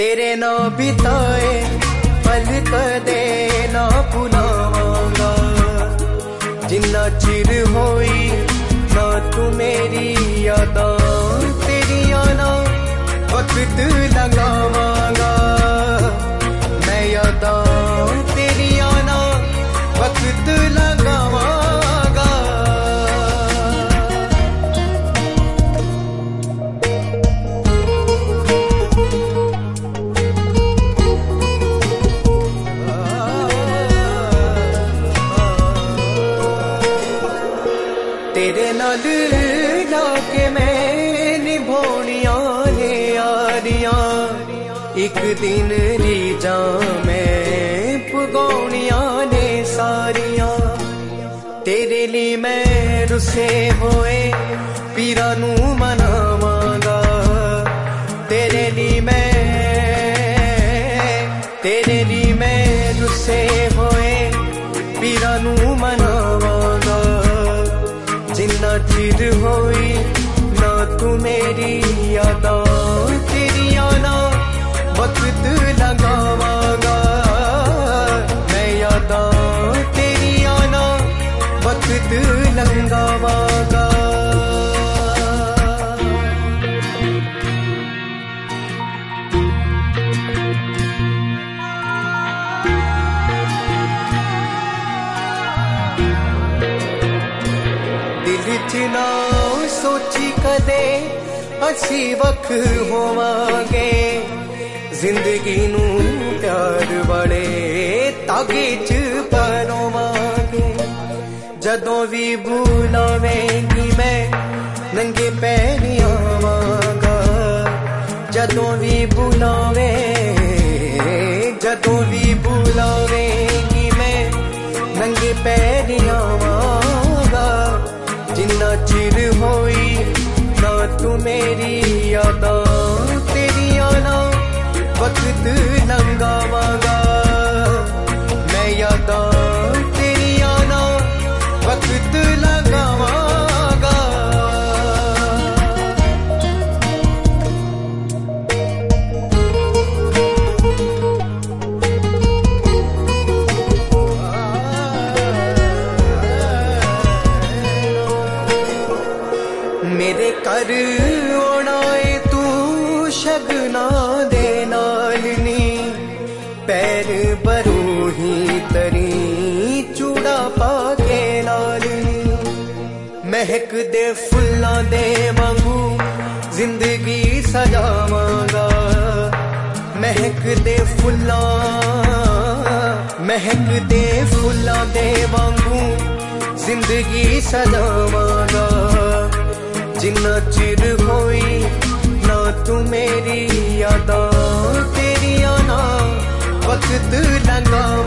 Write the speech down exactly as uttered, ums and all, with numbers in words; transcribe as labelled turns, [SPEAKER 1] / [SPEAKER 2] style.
[SPEAKER 1] तेरे ना बिताए पल कदे ना भुलावांगा, जिन्ना चिर होई ना तू मेरी यादां तेरियां ना वक्त लगावांगा, मैं यादां तेरियां ना वक्त लगावांगा। तेरे नाल लाके मैं निभाउणियां ने यारियां, एक दिन रीजा मैं पुगाउणियां ने सारियां, तेरे लिए मैं रुसे होए पीरां नू मनावांगा, तेरे लिए मैं तेरे लिए मैं रुसे होए पीरां नू मनावांगा, जिन्ना चिर होई ना तू मेरी यादां तेरियां ना वक्त लगावांगा, मैं यादां तेरियां ना वक्त लगावांगा। ना सोची कदे असी वख होवांगे, जिंदगी नू प्यार बड़े तागे च परोवांगे, जदों भी बुलावेंगी मैं नंगे पैरी आवांगा, जदों भी बुलावे जदों भी बुलावेंगी मैं नंगे पैरी आवांगा, जिन्ना चिर होई ना तू मेरी यादां तेरियां ना वक्त लगावांगा, मैं यादां तेरियां ना वक्त लगावांगा। मेरे घर आना है तू शगना दे नाल नी, पैर बरूही तरी चूड़ा पाके नाल नी, महक दे फुल्लां दे वांगू जिंदगी सजावांगा, महक दे फुल्लां महक दे फुल्लां दे वांगू जिंदगी सजावांगा, जिन्ना चिर होई ना तू मेरी यादां तेरियां ना वक्त लगा